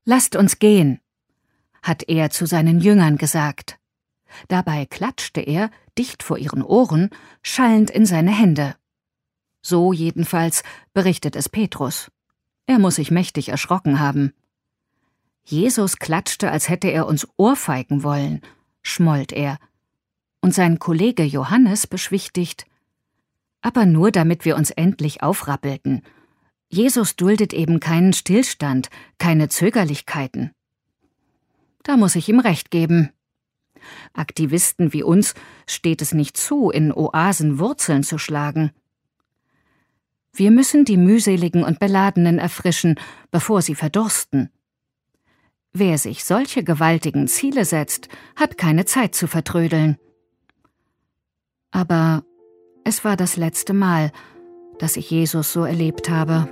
»Lasst uns gehen«, hat er zu seinen Jüngern gesagt. Dabei klatschte er, dicht vor ihren Ohren, schallend in seine Hände. So jedenfalls berichtet es Petrus. Er muss sich mächtig erschrocken haben. Jesus klatschte, als hätte er uns ohrfeigen wollen, schmollt er. Und sein Kollege Johannes beschwichtigt: Aber nur, damit wir uns endlich aufrappelten. Jesus duldet eben keinen Stillstand, keine Zögerlichkeiten. Da muss ich ihm recht geben. Aktivisten wie uns steht es nicht zu, in Oasen Wurzeln zu schlagen. Wir müssen die mühseligen und Beladenen erfrischen, bevor sie verdursten. Wer sich solche gewaltigen Ziele setzt, hat keine Zeit zu vertrödeln. Aber es war das letzte Mal, dass ich Jesus so erlebt habe.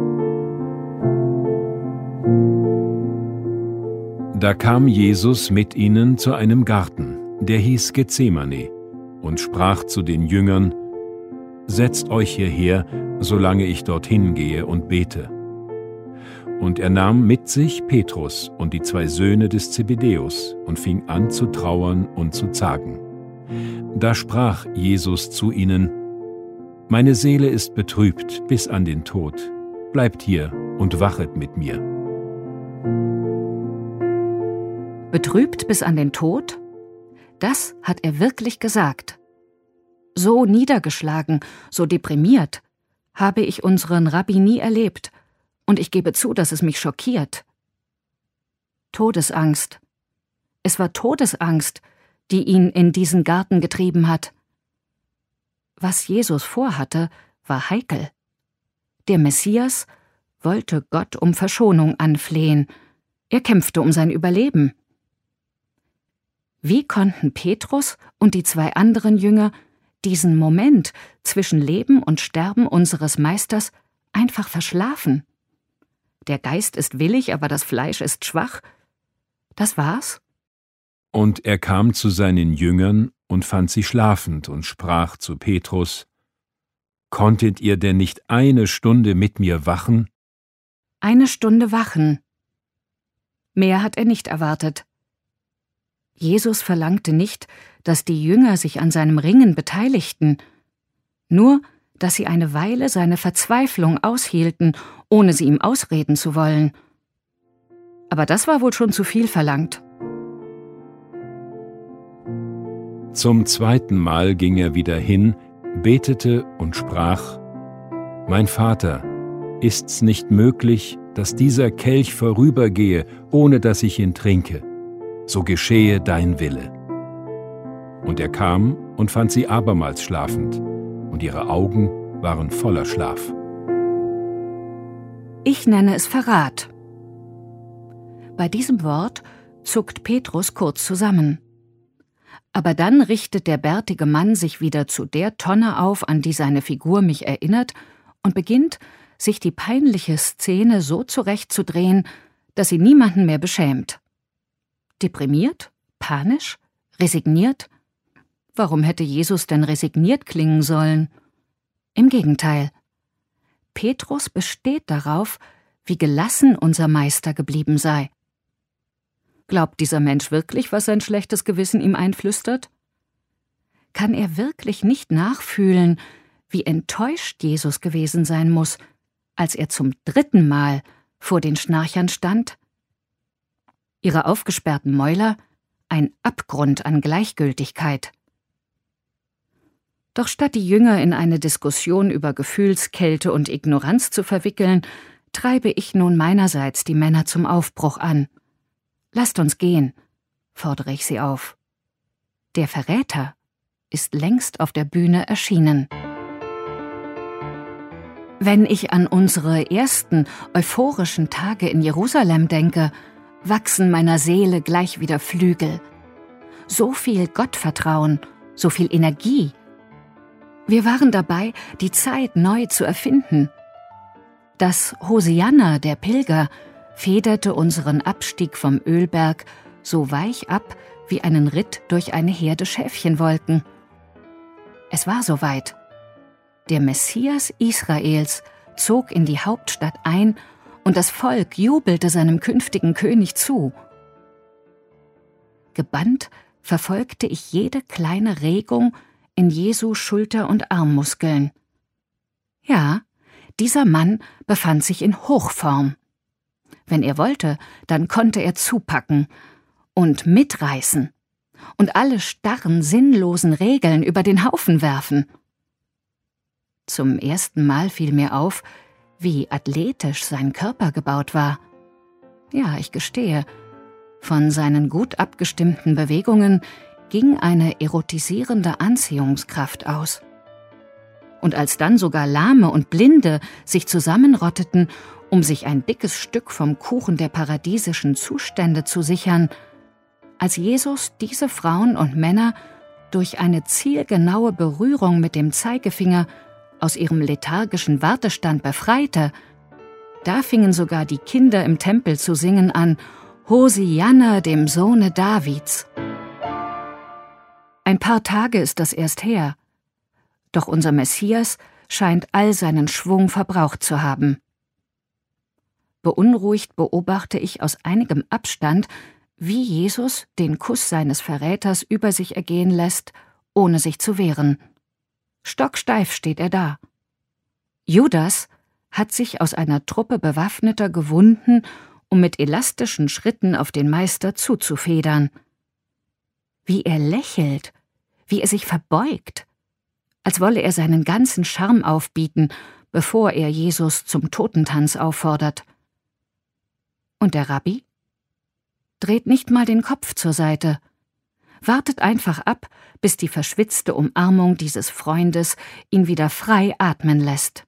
Da kam Jesus mit ihnen zu einem Garten, der hieß Gethsemane, und sprach zu den Jüngern: Setzt euch hierher, solange ich dorthin gehe und bete. Und er nahm mit sich Petrus und die 2 Söhne des Zebedäus und fing an zu trauern und zu zagen. Da sprach Jesus zu ihnen: Meine Seele ist betrübt bis an den Tod. Bleibt hier und wachet mit mir. Betrübt bis an den Tod? Das hat er wirklich gesagt. So niedergeschlagen, so deprimiert habe ich unseren Rabbi nie erlebt, und ich gebe zu, dass es mich schockiert. Todesangst. Es war Todesangst, die ihn in diesen Garten getrieben hat. Was Jesus vorhatte, war heikel. Der Messias wollte Gott um Verschonung anflehen. Er kämpfte um sein Überleben. Wie konnten Petrus und die 2 anderen Jünger diesen Moment zwischen Leben und Sterben unseres Meisters einfach verschlafen? Der Geist ist willig, aber das Fleisch ist schwach. Das war's? Und er kam zu seinen Jüngern und fand sie schlafend und sprach zu Petrus: Konntet ihr denn nicht 1 Stunde mit mir wachen? 1 Stunde wachen. Mehr hat er nicht erwartet. Jesus verlangte nicht, dass die Jünger sich an seinem Ringen beteiligten, nur, dass sie eine Weile seine Verzweiflung aushielten, ohne sie ihm ausreden zu wollen. Aber das war wohl schon zu viel verlangt. Zum 2. Mal ging er wieder hin, betete und sprach: Mein Vater, ist's nicht möglich, dass dieser Kelch vorübergehe, ohne dass ich ihn trinke? So geschehe dein Wille. Und er kam und fand sie abermals schlafend, und ihre Augen waren voller Schlaf. Ich nenne es Verrat. Bei diesem Wort zuckt Petrus kurz zusammen. Aber dann richtet der bärtige Mann sich wieder zu der Tonne auf, an die seine Figur mich erinnert, und beginnt, sich die peinliche Szene so zurechtzudrehen, dass sie niemanden mehr beschämt. Deprimiert? Panisch? Resigniert? Warum hätte Jesus denn resigniert klingen sollen? Im Gegenteil. Petrus besteht darauf, wie gelassen unser Meister geblieben sei. Glaubt dieser Mensch wirklich, was sein schlechtes Gewissen ihm einflüstert? Kann er wirklich nicht nachfühlen, wie enttäuscht Jesus gewesen sein muss, als er zum 3. Mal vor den Schnarchern stand? Ihre aufgesperrten Mäuler, ein Abgrund an Gleichgültigkeit. Doch statt die Jünger in eine Diskussion über Gefühlskälte und Ignoranz zu verwickeln, treibe ich nun meinerseits die Männer zum Aufbruch an. Lasst uns gehen, fordere ich sie auf. Der Verräter ist längst auf der Bühne erschienen. Wenn ich an unsere ersten euphorischen Tage in Jerusalem denke, wachsen meiner Seele gleich wieder Flügel. So viel Gottvertrauen, so viel Energie. Wir waren dabei, die Zeit neu zu erfinden. Das Hosianna der Pilger federte unseren Abstieg vom Ölberg so weich ab wie einen Ritt durch eine Herde Schäfchenwolken. Es war soweit. Der Messias Israels zog in die Hauptstadt ein und das Volk jubelte seinem künftigen König zu. Gebannt verfolgte ich jede kleine Regung in Jesu Schulter- und Armmuskeln. Ja, dieser Mann befand sich in Hochform. Wenn er wollte, dann konnte er zupacken und mitreißen und alle starren, sinnlosen Regeln über den Haufen werfen. Zum ersten Mal fiel mir auf, wie athletisch sein Körper gebaut war. Ja, ich gestehe, von seinen gut abgestimmten Bewegungen ging eine erotisierende Anziehungskraft aus. Und als dann sogar Lahme und Blinde sich zusammenrotteten, um sich ein dickes Stück vom Kuchen der paradiesischen Zustände zu sichern, als Jesus diese Frauen und Männer durch eine zielgenaue Berührung mit dem Zeigefinger aus ihrem lethargischen Wartestand befreite, da fingen sogar die Kinder im Tempel zu singen an: Hosianna dem Sohne Davids. Ein paar Tage ist das erst her, doch unser Messias scheint all seinen Schwung verbraucht zu haben. Beunruhigt beobachte ich aus einigem Abstand, wie Jesus den Kuss seines Verräters über sich ergehen lässt, ohne sich zu wehren. Stocksteif steht er da. Judas hat sich aus einer Truppe Bewaffneter gewunden, um mit elastischen Schritten auf den Meister zuzufedern. Wie er lächelt, wie er sich verbeugt, als wolle er seinen ganzen Charme aufbieten, bevor er Jesus zum Totentanz auffordert. Und der Rabbi? Dreht nicht mal den Kopf zur Seite, wartet einfach ab, bis die verschwitzte Umarmung dieses Freundes ihn wieder frei atmen lässt.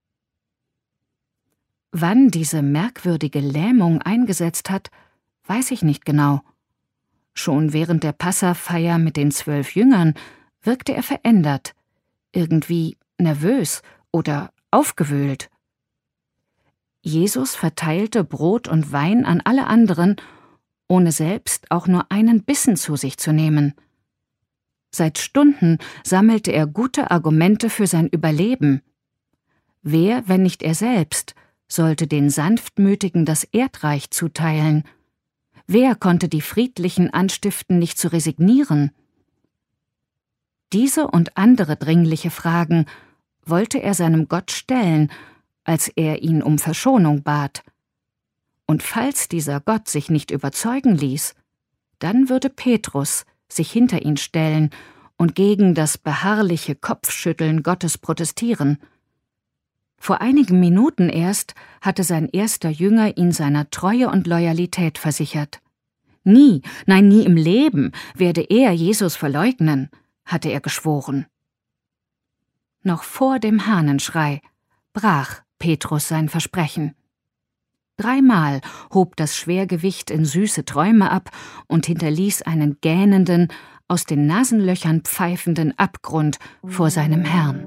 Wann diese merkwürdige Lähmung eingesetzt hat, weiß ich nicht genau. Schon während der Passafeier mit den 12 Jüngern wirkte er verändert, irgendwie nervös oder aufgewühlt. Jesus verteilte Brot und Wein an alle anderen, ohne selbst auch nur einen Bissen zu sich zu nehmen. Seit Stunden sammelte er gute Argumente für sein Überleben. Wer, wenn nicht er selbst, sollte den Sanftmütigen das Erdreich zuteilen? Wer konnte die Friedlichen anstiften, nicht zu resignieren? Diese und andere dringliche Fragen wollte er seinem Gott stellen, als er ihn um Verschonung bat. Und falls dieser Gott sich nicht überzeugen ließ, dann würde Petrus sich hinter ihn stellen und gegen das beharrliche Kopfschütteln Gottes protestieren. Vor einigen Minuten erst hatte sein erster Jünger ihn seiner Treue und Loyalität versichert. Nie, nein, nie im Leben werde er Jesus verleugnen, hatte er geschworen. Noch vor dem Hahnenschrei brach Petrus sein Versprechen. 3-mal hob das Schwergewicht in süße Träume ab und hinterließ einen gähnenden, aus den Nasenlöchern pfeifenden Abgrund vor seinem Herrn.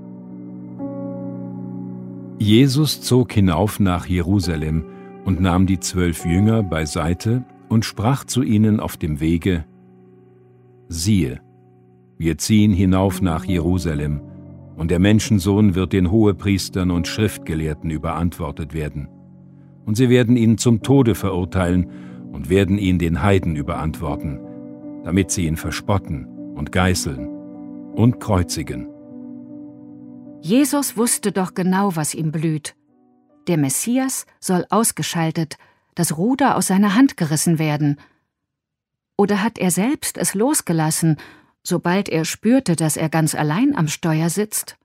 Jesus zog hinauf nach Jerusalem und nahm die 12 Jünger beiseite und sprach zu ihnen auf dem Wege: Siehe, wir ziehen hinauf nach Jerusalem, und der Menschensohn wird den Hohepriestern und Schriftgelehrten überantwortet werden. Und sie werden ihn zum Tode verurteilen und werden ihn den Heiden überantworten, damit sie ihn verspotten und geißeln und kreuzigen. Jesus wusste doch genau, was ihm blüht. Der Messias soll ausgeschaltet, das Ruder aus seiner Hand gerissen werden. Oder hat er selbst es losgelassen, sobald er spürte, dass er ganz allein am Steuer sitzt?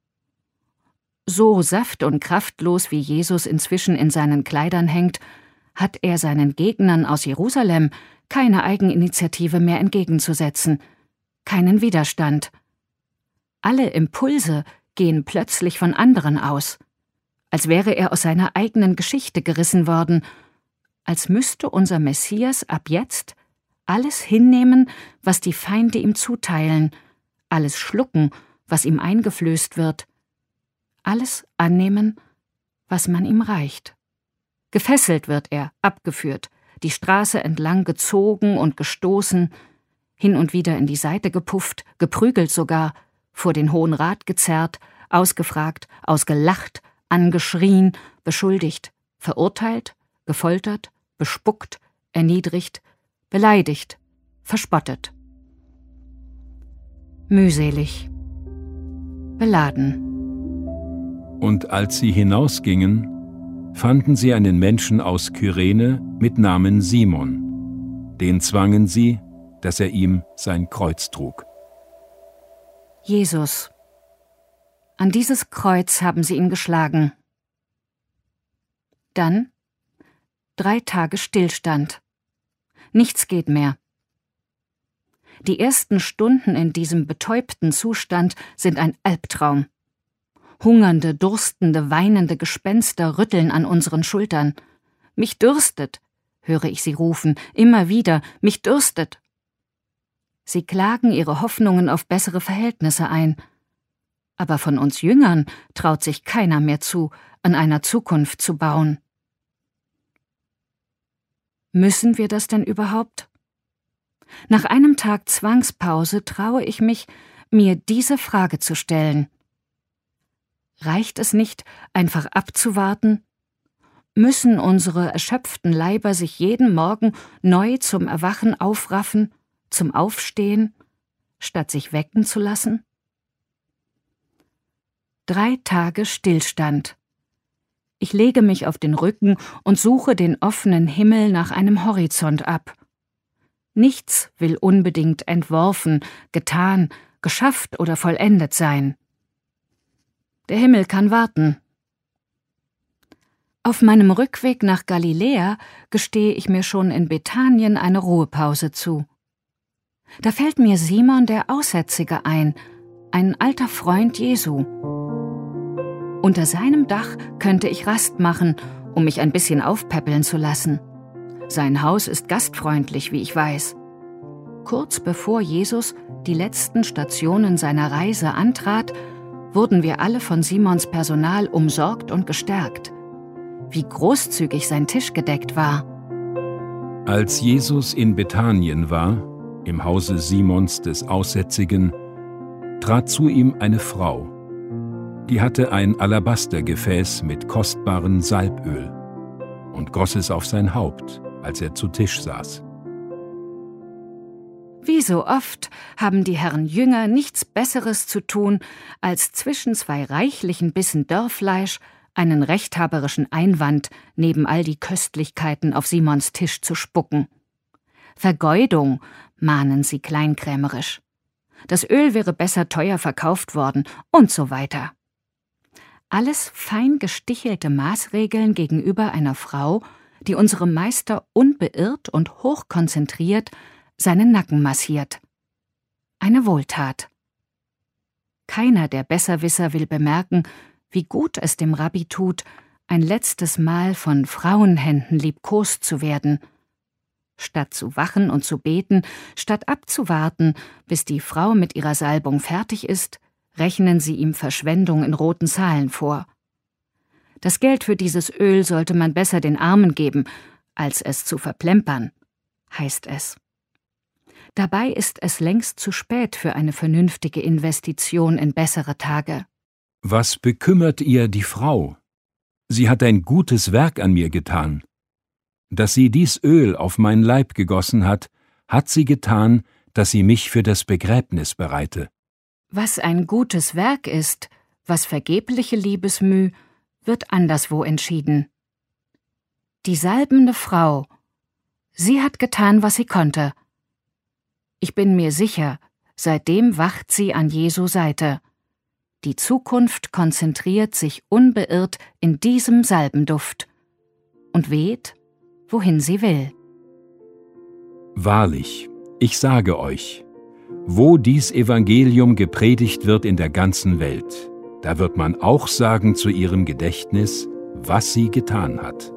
So saft- und kraftlos wie Jesus inzwischen in seinen Kleidern hängt, hat er seinen Gegnern aus Jerusalem keine Eigeninitiative mehr entgegenzusetzen, keinen Widerstand. Alle Impulse gehen plötzlich von anderen aus, als wäre er aus seiner eigenen Geschichte gerissen worden, als müsste unser Messias ab jetzt alles hinnehmen, was die Feinde ihm zuteilen, alles schlucken, was ihm eingeflößt wird, alles annehmen, was man ihm reicht. Gefesselt wird er, abgeführt, die Straße entlang gezogen und gestoßen, hin und wieder in die Seite gepufft, geprügelt sogar, vor den Hohen Rat gezerrt, ausgefragt, ausgelacht, angeschrien, beschuldigt, verurteilt, gefoltert, bespuckt, erniedrigt, beleidigt, verspottet. Mühselig, beladen. Und als sie hinausgingen, fanden sie einen Menschen aus Kyrene mit Namen Simon. Den zwangen sie, dass er ihm sein Kreuz trug. Jesus. An dieses Kreuz haben sie ihn geschlagen. Dann 3 Tage Stillstand. Nichts geht mehr. Die ersten Stunden in diesem betäubten Zustand sind ein Albtraum. Hungernde, durstende, weinende Gespenster rütteln an unseren Schultern. »Mich dürstet«, höre ich sie rufen, immer wieder, »mich dürstet«. Sie klagen ihre Hoffnungen auf bessere Verhältnisse ein. Aber von uns Jüngern traut sich keiner mehr zu, an einer Zukunft zu bauen. Müssen wir das denn überhaupt? Nach einem Tag Zwangspause traue ich mich, mir diese Frage zu stellen. Reicht es nicht, einfach abzuwarten? Müssen unsere erschöpften Leiber sich jeden Morgen neu zum Erwachen aufraffen, zum Aufstehen, statt sich wecken zu lassen? 3 Tage Stillstand. Ich lege mich auf den Rücken und suche den offenen Himmel nach einem Horizont ab. Nichts will unbedingt entworfen, getan, geschafft oder vollendet sein. Der Himmel kann warten. Auf meinem Rückweg nach Galiläa gestehe ich mir schon in Bethanien eine Ruhepause zu. Da fällt mir Simon der Aussätzige ein alter Freund Jesu. Unter seinem Dach könnte ich Rast machen, um mich ein bisschen aufpäppeln zu lassen. Sein Haus ist gastfreundlich, wie ich weiß. Kurz bevor Jesus die letzten Stationen seiner Reise antrat, wurden wir alle von Simons Personal umsorgt und gestärkt. Wie großzügig sein Tisch gedeckt war. Als Jesus in Bethanien war, im Hause Simons des Aussätzigen, trat zu ihm eine Frau. Die hatte ein Alabastergefäß mit kostbarem Salböl und goss es auf sein Haupt, als er zu Tisch saß. Wie so oft haben die Herren Jünger nichts Besseres zu tun, als zwischen 2 reichlichen Bissen Dörrfleisch einen rechthaberischen Einwand neben all die Köstlichkeiten auf Simons Tisch zu spucken. Vergeudung, mahnen sie kleinkrämerisch. Das Öl wäre besser teuer verkauft worden und so weiter. Alles fein gestichelte Maßregeln gegenüber einer Frau, die unserem Meister unbeirrt und hochkonzentriert seinen Nacken massiert. Eine Wohltat. Keiner der Besserwisser will bemerken, wie gut es dem Rabbi tut, ein letztes Mal von Frauenhänden liebkost zu werden. Statt zu wachen und zu beten, statt abzuwarten, bis die Frau mit ihrer Salbung fertig ist, rechnen sie ihm Verschwendung in roten Zahlen vor. Das Geld für dieses Öl sollte man besser den Armen geben, als es zu verplempern, heißt es. Dabei ist es längst zu spät für eine vernünftige Investition in bessere Tage. Was bekümmert ihr die Frau? Sie hat ein gutes Werk an mir getan. Dass sie dies Öl auf mein Leib gegossen hat sie getan, dass sie mich für das Begräbnis bereite. Was ein gutes Werk ist, was vergebliche Liebesmüh, wird anderswo entschieden. Die salbende Frau, sie hat getan, was sie konnte. Ich bin mir sicher, seitdem wacht sie an Jesu Seite. Die Zukunft konzentriert sich unbeirrt in diesem Salbenduft und weht, wohin sie will. Wahrlich, ich sage euch, wo dies Evangelium gepredigt wird in der ganzen Welt, da wird man auch sagen zu ihrem Gedächtnis, was sie getan hat.